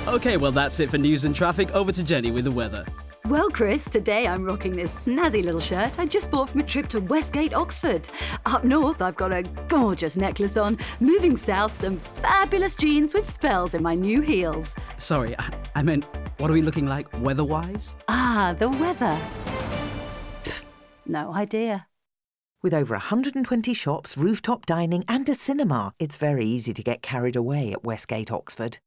OK, well, that's it for news and traffic. Over to Jenny with the weather. Well, Chris, today I'm rocking this snazzy little shirt I just bought from a trip to Westgate, Oxford. Up north, I've got a gorgeous necklace on. Moving south, some fabulous jeans with spells in my new heels. Sorry, I meant, what are we looking like weather-wise? Ah, the weather. No idea. With over 120 shops, rooftop dining and a cinema, it's very easy to get carried away at Westgate, Oxford.